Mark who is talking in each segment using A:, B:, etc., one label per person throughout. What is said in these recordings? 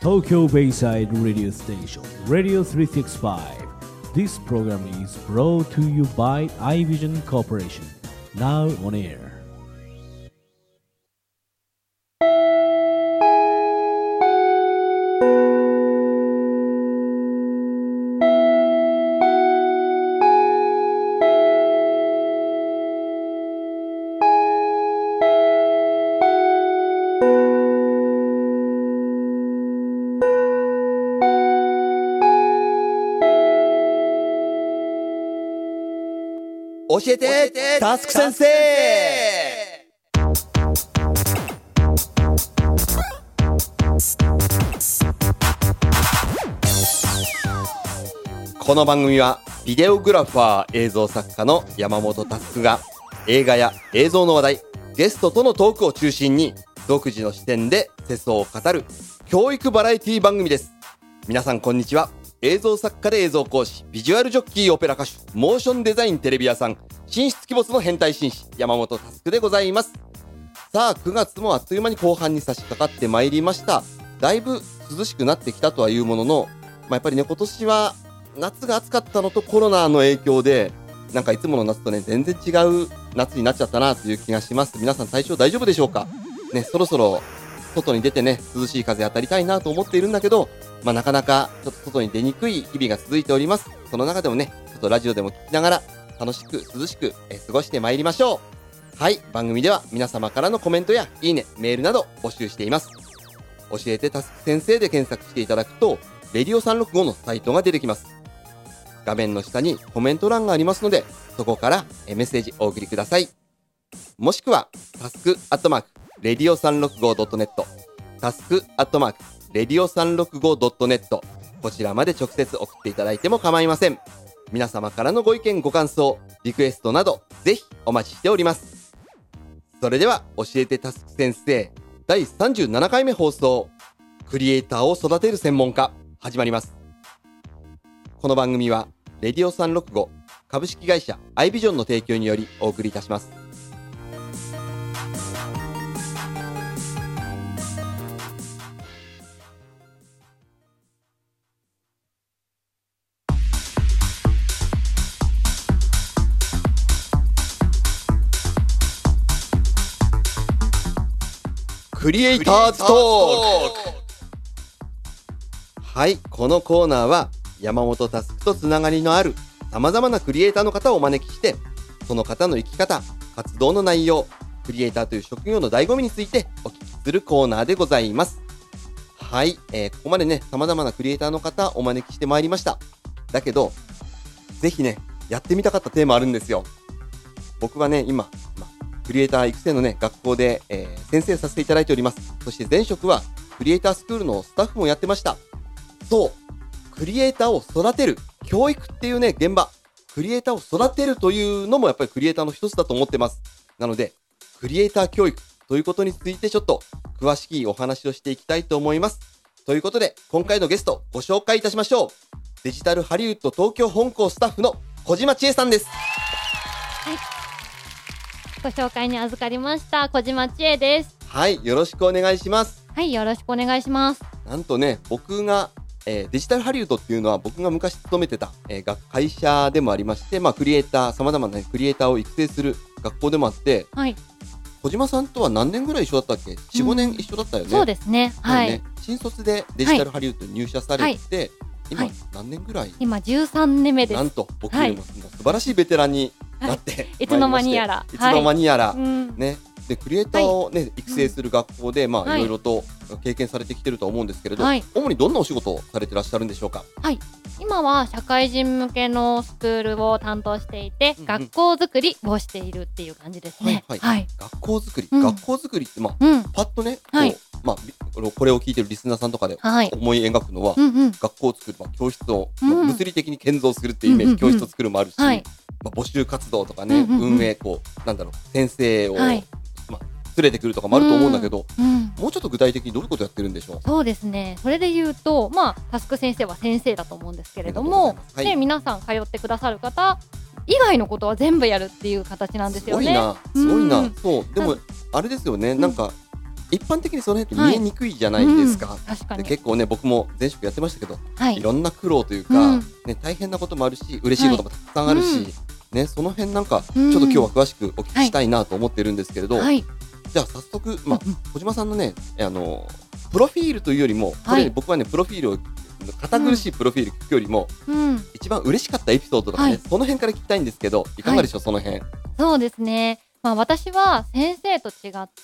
A: Tokyo Bayside Radio Station, Radio 365. This program is brought to you by iVision Corporation. Now on air.
B: 教えてタスク先生。この番組はビデオグラファー映像作家の山本タスクが映画や映像の話題、ゲストとのトークを中心に独自の視点で世相を語る教育バラエティ番組です。皆さんこんにちは。映像作家で映像講師、ビジュアルジョッキー、オペラ歌手、モーションデザインテレビ屋さん、神出鬼没の変態紳士、山本タスクでございます。さあ、9月もあっという間に後半に差し掛かってまいりました。だいぶ涼しくなってきたとはいうものの、やっぱりね、今年は夏が暑かったのとコロナの影響で、なんかいつもの夏とね、全然違う夏になっちゃったなという気がします。皆さん体調大丈夫でしょうかね、そろそろ外に出てね、涼しい風当たりたいなと思っているんだけど、なかなかちょっと外に出にくい日々が続いております。その中でもね、ちょっとラジオでも聞きながら楽しく涼しく過ごしてまいりましょう。はい、番組では皆様からのコメントやいいね、メールなど募集しています。教えてタスク先生で検索していただくと、レディオ365のサイトが出てきます。画面の下にコメント欄がありますので、そこからメッセージお送りください。もしくは、タスクアットマーク、レディオ 365.net、タスクアットマーク、レディオ 365.net、こちらまで直接送っていただいても構いません。皆様からのご意見ご感想、リクエストなどぜひお待ちしております。それでは教えてタスク先生第37回目放送、クリエイターを育てる専門家、始まります。この番組はレディオ365株式会社アイビジョンの提供によりお送りいたします。クリエイターズトーク。はい、このコーナーは山本タスクとつながりのある様々なクリエイターの方をお招きして、その方の生き方、活動の内容、クリエイターという職業の醍醐味についてお聞きするコーナーでございます。はい、ここまでね、様々なクリエイターの方お招きしてまいりました。だけど、ぜひね、やってみたかったテーマあるんですよ。僕はね、今、クリエイター育成のね、学校で、先生させていただいております。そして前職はクリエイタースクールのスタッフもやってました。そう、クリエイターを育てる、教育っていうね、現場、クリエイターを育てるというのもやっぱりクリエイターの一つだと思ってます。なので、クリエイター教育ということについてちょっと詳しいお話をしていきたいと思います。ということで、今回のゲストご紹介いたしましょう。デジタルハリウッド東京本校スタッフの小島千恵さんです。
C: はい。ご紹介に預かりました小島千恵です。
B: はい、よろしくお願いします。
C: はい、よろしくお願いします。
B: なんとね、僕が、デジタルハリウッドっていうのは僕が昔勤めてた、会社でもありまして、クリエイター、様々な、クリエイターを育成する学校でもあって、
C: はい。
B: 小島さんとは何年ぐらい一緒だったっけ？ 4、5年一緒だったよね。
C: そうですね。はい。
B: 新卒でデジタルハリウッドに入社されて、今何年ぐらい？
C: 今13年目です。
B: なんと僕よりも素晴らしいベテランになって、
C: いつの間にやら。
B: いつの間にやら。ね。で、クリエイターをね、育成する学校で、いろいろと経験されてきてると思うんですけれど、主にどんなお仕事をされてらっしゃるんでしょうか？
C: はい。今は社会人向けのスクールを担当していて、学校づくりをしているっていう感じですね。
B: はい。学校づくり。学校づくりって、パッとね、これを聞いてるリスナーさんとかで思い描くのは、学校を作る、教室を物理的に建造するっていうイメージ、教室を作るもあるし、募集活動とかね、運営、先生を連れてくるとかもあると思うんだけど、もうちょっと具体的にどういうことやってるんでしょう？
C: そうですね。それで言うと、タスク先生は先生だと思うんですけれども、皆さん通ってくださる方以外のことは全部やるっていう形なんですよね。
B: すごいな。そう、でもあれですよね。なんか一般的にその辺って見えにくいじゃないですか。
C: 確かに
B: で結構ね僕も前職やってましたけど、
C: はい
B: いろんな苦労というか、ね、大変なこともあるし嬉しいこともたくさんあるし、ね、その辺なんかちょっと今日は詳しくお聞きしたいなと思ってるんですけれど、
C: はい
B: じゃあ早速、小島さんのねプロフィールというよりも、これ、僕はねプロフィールを堅苦しいプロフィール聞くよりも、一番嬉しかったエピソードとかね、その辺から聞きたいんですけど、いかがでしょう、その辺。
C: そうですね、私は先生と違って、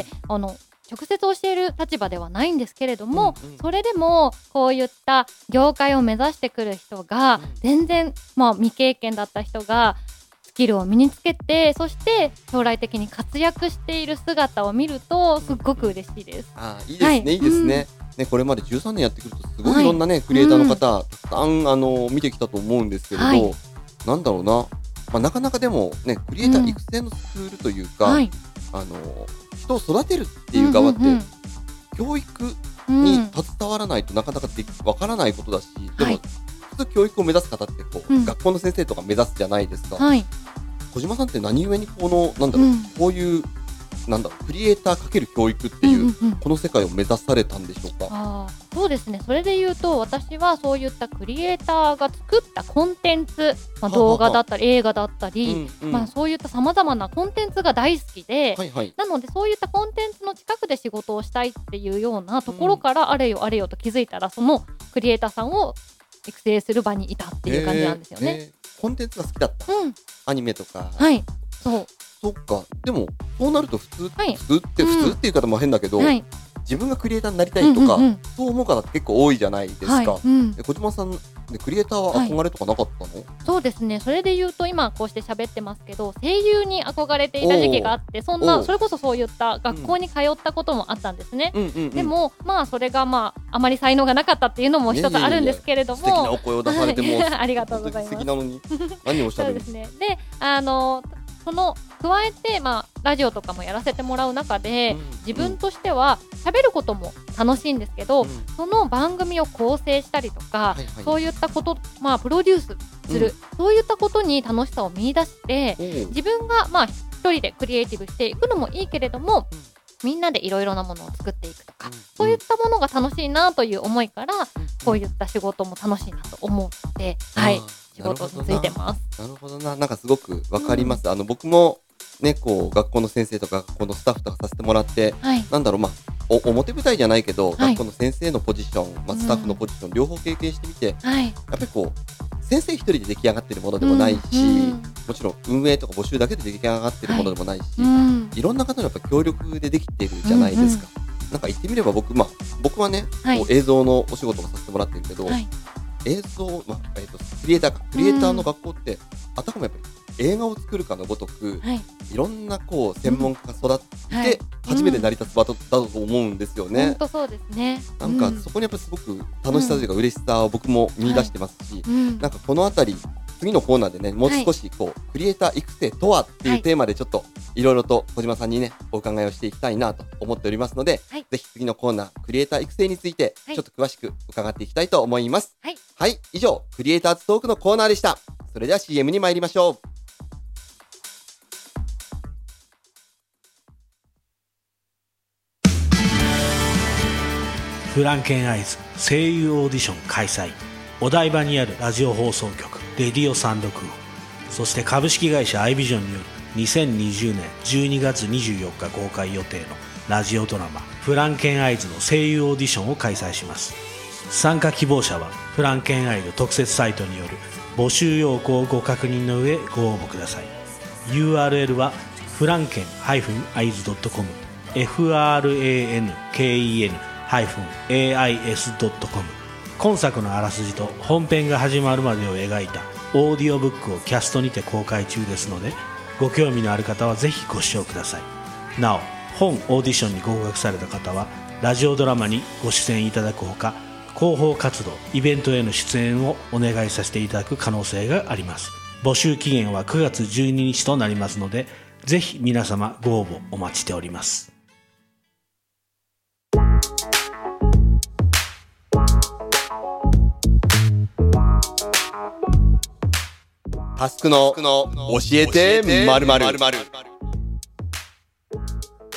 C: 直接教える立場ではないんですけれども、それでもこういった業界を目指してくる人が、全然、未経験だった人がスキルを身につけて、そして将来的に活躍している姿を見るとすっごく嬉しいです。
B: いいですね、いいですね。ね、これまで13年やってくるとすごいいろんなね、クリエイターの方、たくさん見てきたと思うんですけれど、なんだろうな、なかなかでもねクリエイター育成のスクールというか、人を育てるっていう側って、教育に携わらないとなかなかわからないことだし、でも普通教育を目指す方って学校の先生とか目指すじゃないですか。小島さんって何故にこういうクリエイター×教育っていう、この世界を目指されたんでしょうか。
C: そうですね、それで言うと私はそういったクリエイターが作ったコンテンツ、動画だったり映画だったり、そういったさまざまなコンテンツが大好きで、なのでそういったコンテンツの近くで仕事をしたいっていうようなところから、あれよあれよと気づいたら、そのクリエイターさんを育成する場にいたっていう感じなんですよね。
B: コンテンツが好きだった、アニメとか。そっか。でもそうなると普通っていう方も変だけど、自分がクリエイターになりたいとか、そう思う方って結構多いじゃないですか。小島さんクリエイターは憧れとかなかったの？
C: そうですね、それで言うと今こうして喋ってますけど、声優に憧れていた時期があって、それこそそういった学校に通ったこともあったんですね。でもそれがあまり才能がなかったっていうのも一つあるんですけれども、
B: 素敵なお声を出されても
C: ありがとうございます。
B: 素敵なのに何をおっしゃるんです
C: ね。でその加えて、ラジオとかもやらせてもらう中で、自分としては喋ることも楽しいんですけど、その番組を構成したりとか、そういったこと、プロデュースする、そういったことに楽しさを見出して、自分が一人でクリエイティブしていくのもいいけれども、みんなでいろいろなものを作っていくとか、そういったものが楽しいなという思いから、こういった仕事も楽しいなと思って、仕事についてます。
B: なるほどな。なんかすごくわかります。僕もね、学校の先生とか学校のスタッフとかさせてもらって、表舞台じゃないけど、学校の先生のポジション、スタッフのポジション両方経験してみて、やっぱり先生一人で出来上がってるものでもないし、もちろん運営とか募集だけで出来上がってるものでもないし、いろんな方のやっぱ協力でできてるじゃないですか。なんか言ってみれば僕はね、映像のお仕事をさせてもらってるけど、映像、クリエイターの学校ってあたかもやっぱり映画を作るかのごとく、いろんな専門家が育って初めて成り立つ場だと思うんですよね。
C: 本当そうですね。
B: なんかそこにやっぱりすごく楽しさというか嬉しさを僕も見出してますし、なんかこのあたり次のコーナーでね、もう少しクリエイター育成とはっていうテーマでちょっといろいろと小島さんにねお伺いをしていきたいなと思っておりますので、ぜひ次のコーナークリエイター育成についてちょっと詳しく伺っていきたいと思います。はい、以上クリエイターズトークのコーナーでした。それでは CM に参りましょう。
A: フランケンアイズ声優オーディション開催。お台場にあるラジオ放送局レディオ365、そして株式会社アイビジョンによる2020年12月24日公開予定のラジオドラマフランケンアイズの声優オーディションを開催します。参加希望者はフランケンアイズ特設サイトによる募集要項をご確認の上ご応募ください。 URL はフランケン-aiz.com FRANKEN-AIS.com。 今作のあらすじと本編が始まるまでを描いたオーディオブックをキャストにて公開中ですので、ご興味のある方はぜひご視聴ください。なお本オーディションに合格された方はラジオドラマにご出演いただくほか、広報活動イベントへの出演をお願いさせていただく可能性があります。募集期限は9月12日となりますので、ぜひ皆様ご応募お待ちしております。
B: タスクの教えて〇〇。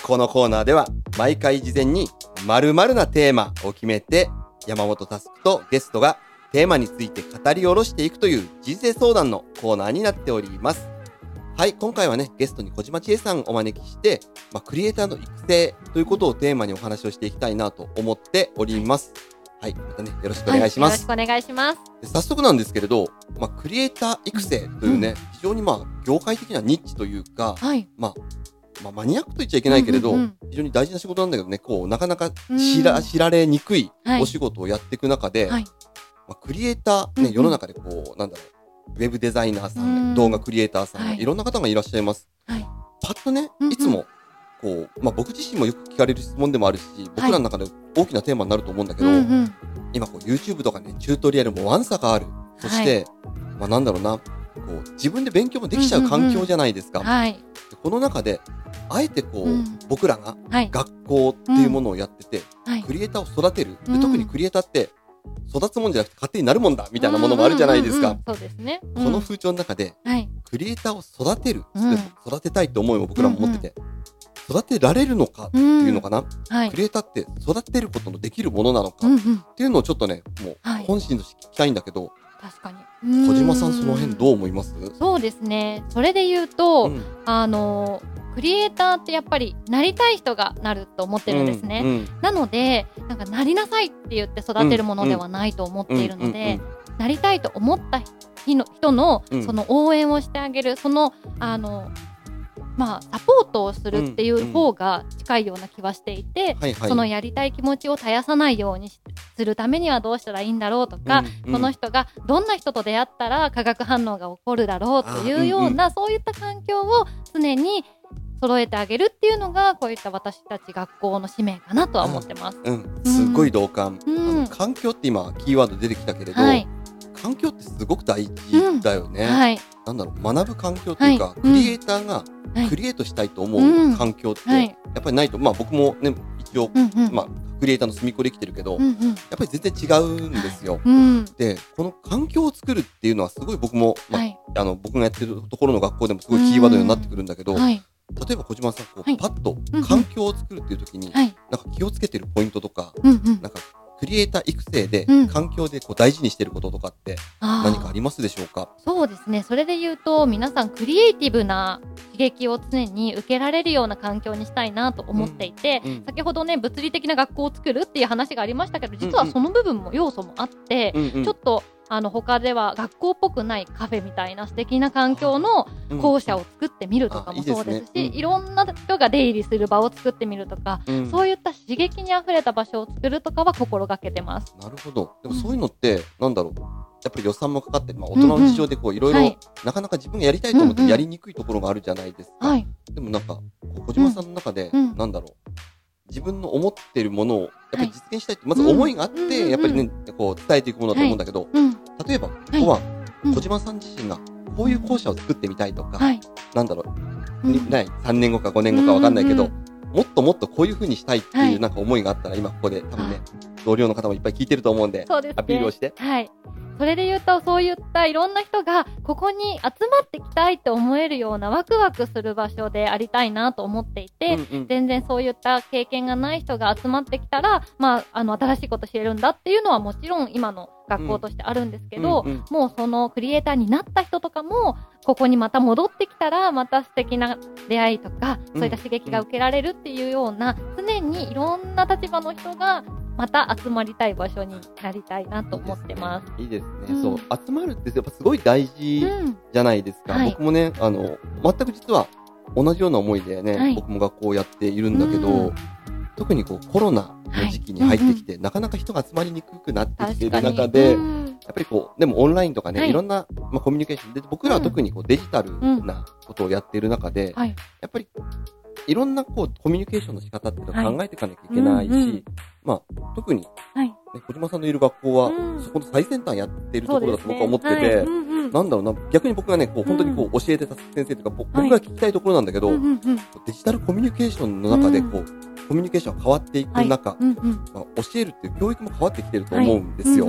B: このコーナーでは毎回事前に〇〇なテーマを決めて山本タスクとゲストがテーマについて語り下ろしていくという人生相談のコーナーになっております。はい、今回はね、ゲストに小島千恵さんをお招きして、クリエイターの育成ということをテーマにお話をしていきたいなと思っております。はい、またね、よろしくお願いします。
C: よろしくお願いします。
B: 早速なんですけれど、クリエイター育成というね、非常に業界的なニッチというか、マニアックと言っちゃいけないけれど、非常に大事な仕事なんだけどね、なかなか知られにくいお仕事をやっていく中で、クリエイター、世の中でウェブデザイナーさん、動画クリエイターさん、いろんな方がいらっしゃいます。パッとね、いつも、僕自身もよく聞かれる質問でもあるし、僕らの中で大きなテーマになると思うんだけど、今YouTube とかね、チュートリアルもわんさかある。そして、自分で勉強もできちゃう環境じゃないですか。この中で、あえて僕らが学校っていうものをやってて、クリエイターを育てる。特にクリエイターって、育つもんじゃなくて勝手になるもんだみたいなものもあるじゃないですか。
C: そうですね。
B: この風潮の中で、クリエイターを育てる、育てたいって思いを僕らも持ってて、育てられるのかっていうのかな、クリエイターって育てることのできるものなのかっていうのをちょっとね、もう本心として聞きたいんだけど、
C: 確かに。
B: 小島さん、その辺どう思います？
C: そうですね。それで言うと、クリエイターってやっぱりなりたい人がなると思ってるんですね。なので、なりなさいって言って育てるものではないと思っているので、なりたいと思った人のその応援をしてあげる、そのサポートをするっていう方が近いような気はしていて、そのやりたい気持ちを絶やさないようにするためにはどうしたらいいんだろうとか、その人がどんな人と出会ったら化学反応が起こるだろうというような、そういった環境を常に揃えてあげるっていうのが、こういった私たち学校の使命かなとは思ってます。
B: すごい同感。環境って今キーワード出てきたけれど、環境ってすごく大事だよね。学ぶ環境というか、クリエイターがクリエイトしたいと思う環境ってやっぱりないと、僕もね、一応クリエイターの隅っこで生きてるけど、やっぱり全然違うんですよ。で、この環境を作るっていうのはすごい僕も、僕がやってるところの学校でもすごいキーワードになってくるんだけど、例えば小島さん、パッと環境を作るっていう時に、気をつけてるポイントとか、クリエイター育成で、環境で大事にしてることとかって何かありますでしょうか？
C: そうですね。それで言うと、皆さんクリエイティブな刺激を常に受けられるような環境にしたいなと思っていて、先ほどね、物理的な学校を作るっていう話がありましたけど、実はその部分も要素もあって、ちょっと他では学校っぽくないカフェみたいな素敵な環境の校舎を作ってみるとかもそうですし、いろんな人が出入りする場を作ってみるとか、そういった刺激にあふれた場所を作るとかは心がけてます。
B: なるほど。でもそういうのって、やっぱり予算もかかって、大人の事情でいろいろ、なかなか自分がやりたいと思ってやりにくいところがあるじゃないですか。でも小島さんの中で、自分の思っているものをやっぱり実現したいって、まず思いがあって、やっぱりね、伝えていくものだと思うんだけど、例えば、ここは、小島さん自身がこういう校舎を作ってみたいとか、3年後か5年後かわかんないけど、もっともっとこういう風にしたいっていう思いがあったら、今ここで多分ね、同僚の方もいっぱい聞いてると思うんで、アピールをして。
C: それで言うと、そういったいろんな人がここに集まってきたいと思えるようなワクワクする場所でありたいなと思っていて、全然そういった経験がない人が集まってきたら、新しいこと知れるんだっていうのはもちろん今の学校としてあるんですけど、もうそのクリエイターになった人とかも、ここにまた戻ってきたら、また素敵な出会いとか、そういった刺激が受けられるっていうような、常にいろんな立場の人がまた集まりたい場所になりたいなと思ってます。
B: いいですね。そう、集まるってやっぱすごい大事じゃないですか。僕もね、全く実は同じような思いでね、僕も学校をやっているんだけど、特にコロナの時期に入ってきて、なかなか人が集まりにくくなってきている中で、やっぱりでもオンラインとかね、いろんなコミュニケーションで、僕らは特にデジタルなことをやっている中で、やっぱりいろんなコミュニケーションの仕方っていうのを考えていかなきゃいけないし、特に、小島さんのいる学校は、そこの最先端やっているところだと僕は思ってて、逆に僕がね、本当に教えてた先生とか、僕が聞きたいところなんだけど、デジタルコミュニケーションの中で、コミュニケーションが変わっていく中、教えるっていう教育も変わってきてると思うんですよ。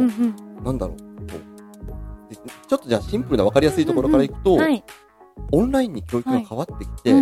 B: ちょっとじゃあシンプルな分かりやすいところからいくと、オンラインに教育が変わってきて、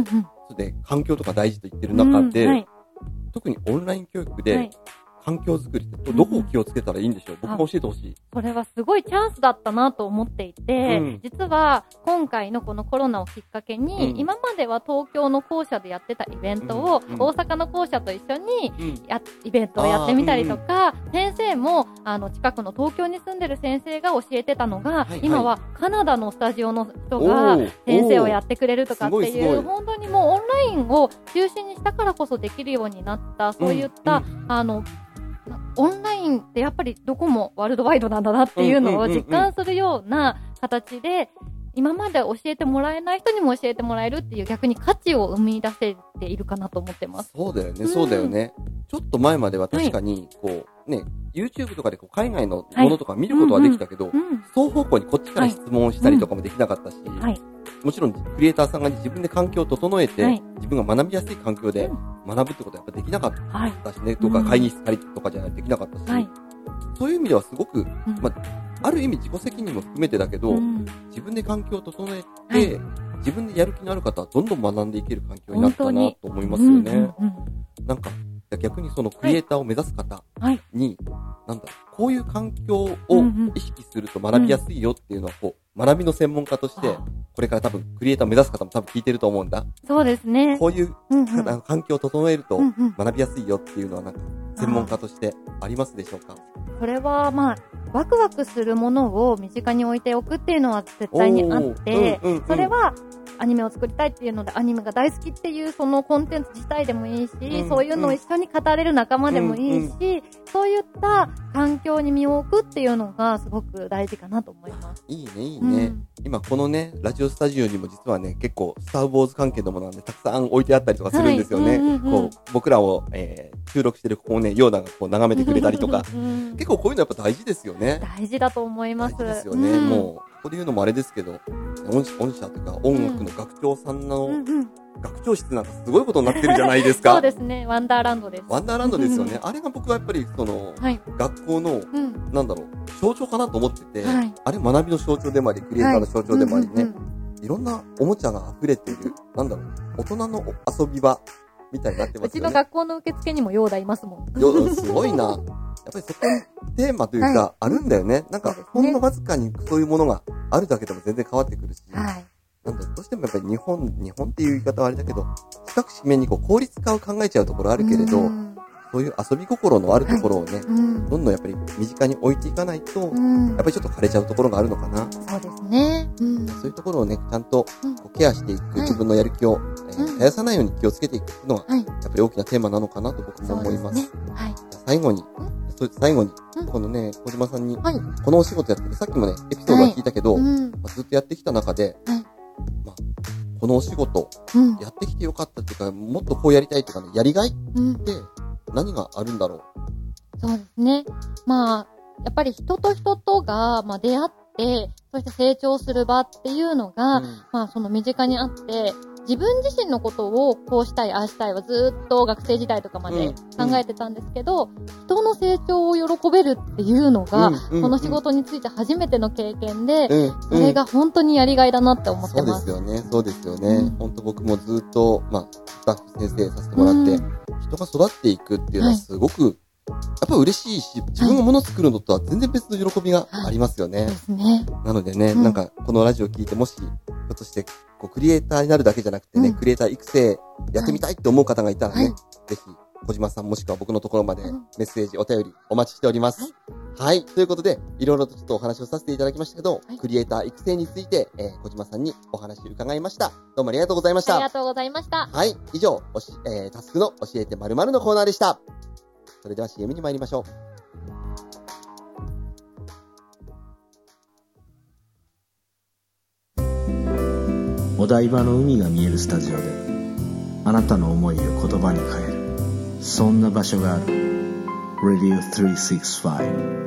B: トで環境とか大事と言ってる中で、
C: はい、
B: 特にオンライン教育で環境づくりってどこを気をつけたらいいんでしょう、僕も教えてほしい。
C: これはすごいチャンスだったなと思っていて、実は今回のこのコロナをきっかけに、今までは東京の校舎でやってたイベントを、大阪の校舎と一緒にイベントをやってみたりとか、先生も近くの東京に住んでる先生が教えてたのが、今はカナダのスタジオの人が先生をやってくれるとかっていう、本当にもうオンラインを中心にしたからこそできるようになった、そういったオンラインってやっぱりどこもワールドワイドなんだなっていうのを実感するような形で、今まで教えてもらえない人にも教えてもらえるっていう、逆に価値を生み出せているかなと思ってます。
B: そうだよね、そうだよね。ちょっと前までは確かにこうね、YouTube とかでこう海外のものとか見ることはできたけど、双方向にこっちから質問をしたりとかもできなかったし、もちろんクリエイターさんが自分で環境を整えて、自分が学びやすい環境で学ぶってことはやっぱできなかったしね、とか会議室借りとかじゃないとできなかったし、そういう意味ではすごく、ある意味自己責任も含めてだけど、自分で環境を整えて、自分でやる気のある方はどんどん学んでいける環境になったなと思いますよね。なんか逆にそのクリエイターを目指す方に、なんだろう、こういう環境を意識すると学びやすいよっていうのは、こう学びの専門家としてこれから多分クリエイターを目指す方も多分聞いてると思うんだ。
C: そうですね。
B: こういう環境を整えると学びやすいよっていうのはなんか専門家としてありますでしょうか？
C: これはワクワクするものを身近に置いておくっていうのは絶対にあって、それはアニメを作りたいっていうので、アニメが大好きっていうそのコンテンツ自体でもいいし、そういうのを一緒に語れる仲間でもいいし、そういった環境に身を置くっていうのがすごく大事かなと思います。
B: いいね、いいね。今このね、ラジオスタジオにも実はね、結構スター・ウォーズ関係のものなんでたくさん置いてあったりとかするんですよね。こう僕らを、収録してるここをね、ヨーダがこう眺めてくれたりとか、結構こういうのやっぱ大事ですよね。
C: 大事だと思います。
B: 大事ですよね。もうここで言うのもあれですけど、音社というか音楽の学長さんの学長室なんかすごいことになってるじゃないですか。
C: そうですね。ワンダーランドです。
B: ワンダーランドですよね。あれが僕はやっぱりその、学校の、なんだろう、象徴かなと思ってて、あれ学びの象徴でもあり、クリエイターの象徴でもありね、いろんなおもちゃが溢れている、なんだろう、大人の遊び場みたいになってますよね。
C: うちの学校の受付にもヨーダいますもん。
B: すごいな。やっぱりそこにテーマというか、あるんだよね。なんか、ほんのわずかにそういうものがあるだけでも全然変わってくるし。なんだ、どうしてもやっぱり日本っていう言い方はあれだけど、比較しめにこう効率化を考えちゃうところあるけれど、そういう遊び心のあるところをね、どんどんやっぱり身近に置いていかないと、やっぱりちょっと枯れちゃうところがあるのかな。
C: そうですね。
B: そういうところをね、ちゃんとケアしていく、自分のやる気を絶やさないように気をつけていくのは、やっぱり大きなテーマなのかなと僕も思います。最後に、このね、小島さんに、このお仕事やってて、さっきもね、エピソードは聞いたけど、ずっとやってきた中で、このお仕事、やってきてよかったっていうか、もっとこうやりたいとかね、やりがいって何があるんだろう？
C: そうですね。やっぱり人と人とが、出会って、そして成長する場っていうのが、その身近にあって、自分自身のことをこうしたい、ああしたいはずっと学生時代とかまで考えてたんですけど、人の成長を喜べるっていうのが、この仕事について初めての経験で、それが本当にやりがいだなって思ってます。
B: そうですよね、そうですよね。本当僕もずっと、スタッフ先生させてもらって、人が育っていくっていうのはすごく、やっぱ嬉しいし、自分が物作るのとは全然別の喜びがありますよね。
C: ですね。
B: なのでね、なんかこのラジオ聞いてもし、ひょっとしてこうクリエイターになるだけじゃなくてね、クリエイター育成やってみたいって思う方がいたらね、ぜひ小島さんもしくは僕のところまでメッセージ、お便りお待ちしております。はい。ということで、いろいろとちょっとお話をさせていただきましたけど、クリエイター育成について、小島さんにお話伺いました。どうもありがとうございました。
C: ありがとうございました。
B: はい。以上、タスクの教えて〇〇のコーナーでした。それでは CM に参りましょう。
A: お台場の海が見えるスタジオであなたの思いを言葉に変える、そんな場所がある。 Radio 365。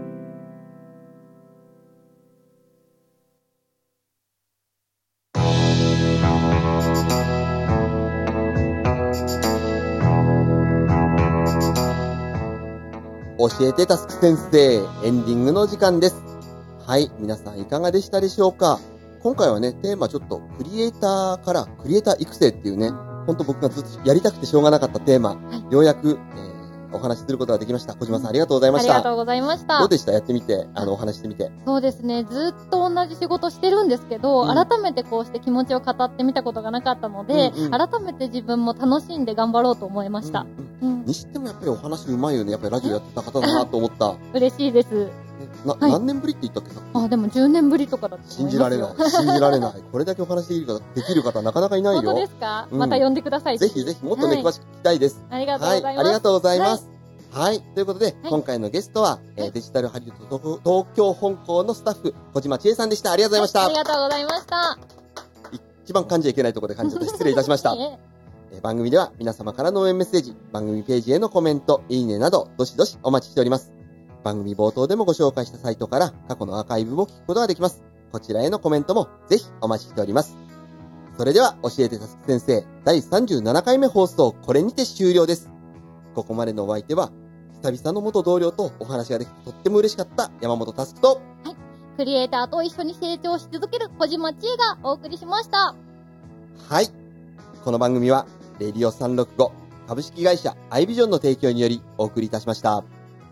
B: 教えてタスク先生、エンディングの時間です。はい、皆さんいかがでしたでしょうか？今回はね、テーマちょっとクリエイターからクリエイター育成っていうね、 本当僕がずっとやりたくてしょうがなかったテーマ、ようやく、お話しすることができました。小島さんありがとうございました。
C: ありがとうございました。
B: どうでした？やってみて、お話してみて。
C: そうですね。ずっと同じ仕事してるんですけど、改めてこうして気持ちを語ってみたことがなかったので、改めて自分も楽しんで頑張ろうと思いました。
B: にしてもやっぱりお話うまいよね。やっぱりラジオやってた方だなと思った。
C: 嬉しいです。
B: 何年ぶりって言ったっけさ？
C: でも10年ぶりとかだと
B: 信じられない。信じられない。これだけお話できる方なかなかいないよ。
C: 本当ですか？また呼んでください。
B: ぜひぜひもっとね、詳しく聞きたいです。
C: ありがとうございます。
B: ありがとうございます。はい。ということで、今回のゲストは、デジタルハリウッド東京本校のスタッフ、小島千恵さんでした。ありがとうございました。
C: ありがとうございました。
B: 一番噛んじゃいけないところで噛んじゃった。失礼いたしました。番組では皆様からの応援メッセージ、番組ページへのコメント、いいねなど、どしどしお待ちしております。番組冒頭でもご紹介したサイトから過去のアーカイブも聞くことができます。こちらへのコメントもぜひお待ちしております。それでは教えてたすき先生、第37回目放送、これにて終了です。ここまでのお相手は、久々の元同僚とお話ができてとっても嬉しかった山本タスクと、
C: クリエイターと一緒に成長し続ける小島千恵がお送りしました。
B: はい。この番組は、レディオ365株式会社アイビジョンの提供によりお送りいたしました。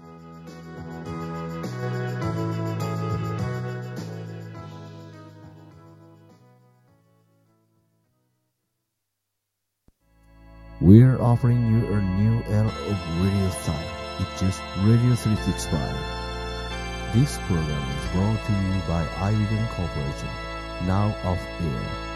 D: We're offering you a new era of radio style. It's just Radio 365. This program is brought to you by iVision Corporation. Now off air.